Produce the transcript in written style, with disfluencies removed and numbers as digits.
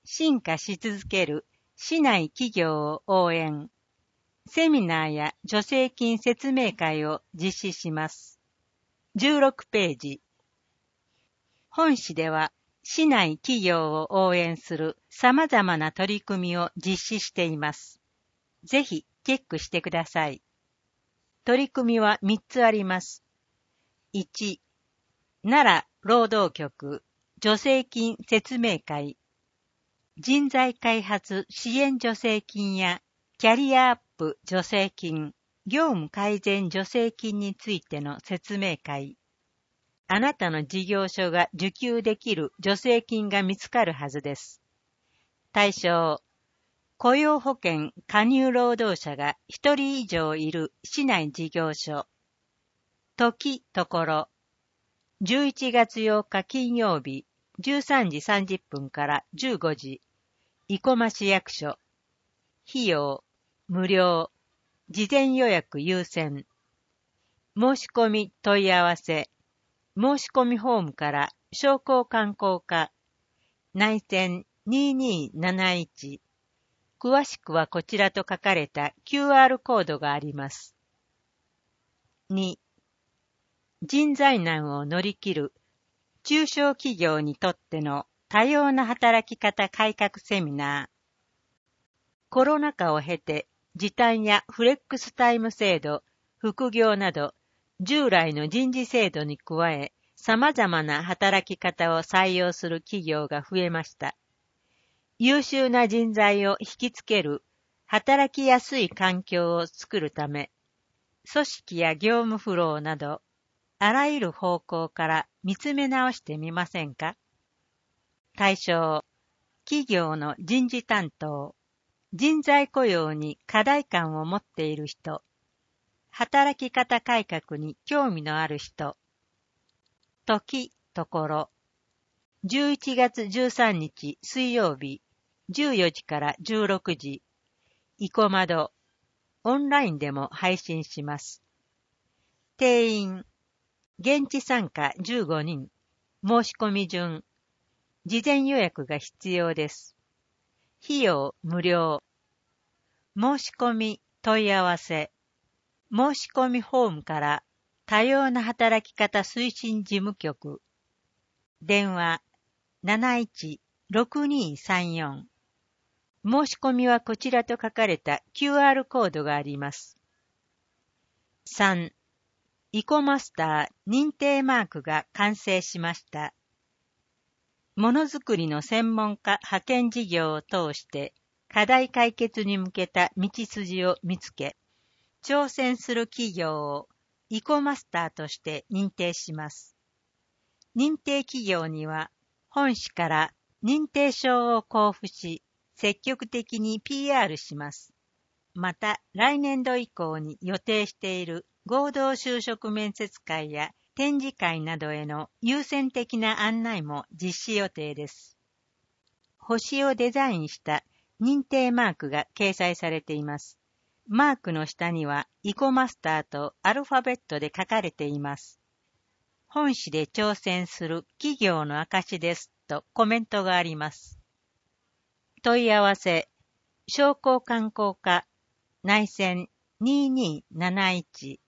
進化し続ける市内企業を応援。セミナーや助成金説明会を実施します。16ページ。本市では、市内企業を応援する様々な取り組みを実施しています。ぜひチェックしてください。取り組みは3つあります。1、奈良労働局助成金説明会。人材開発支援助成金やキャリアアップ助成金、業務改善助成金についての説明会。あなたの事業所が受給できる助成金が見つかるはずです。対象、雇用保険加入労働者が1人以上いる市内事業所。時、ところ。11月8日金曜日、13時30分から15時。生駒市役所。費用、無料。事前予約優先。申し込み問い合わせ。申し込みフォームから商工観光課。内線2271。詳しくはこちらと書かれた QR コードがあります。2、人材難を乗り切る中小企業にとっての多様な働き方改革セミナー。コロナ禍を経て時短やフレックスタイム制度、副業など従来の人事制度に加え様々な働き方を採用する企業が増えました。優秀な人材を引きつける働きやすい環境を作るため、組織や業務フローなど、あらゆる方向から見つめ直してみませんか？対象、企業の人事担当、人材雇用に課題感を持っている人、働き方改革に興味のある人、時、ところ、11月13日水曜日、14時から16時、生駒戸、オンラインでも配信します。定員、現地参加15人、申し込み順、事前予約が必要です。費用無料。申し込み問い合わせ。申し込みフォームから多様な働き方推進事務局。電話71-6234。申し込みはこちらと書かれた QR コードがあります。3. イコマスター認定マークが完成しました。ものづくりの専門家派遣事業を通して課題解決に向けた道筋を見つけ、挑戦する企業をイコマスターとして認定します。認定企業には本市から認定証を交付し、積極的に PR します。また、来年度以降に予定している合同就職面接会や展示会などへの優先的な案内も実施予定です。星をデザインした認定マークが掲載されています。マークの下にはイコマスターとアルファベットで書かれています。本市で挑戦する企業の証ですとコメントがあります。問い合わせ、商工観光課、内線2271、